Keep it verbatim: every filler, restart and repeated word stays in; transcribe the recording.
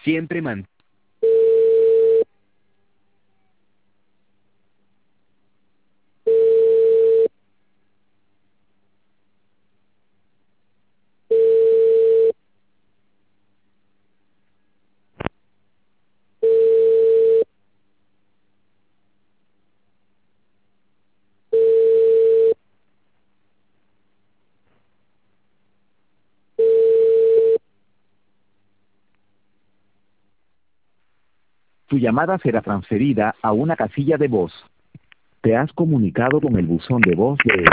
Siempre man. Tu llamada será transferida a una casilla de voz. Te has comunicado con el buzón de voz de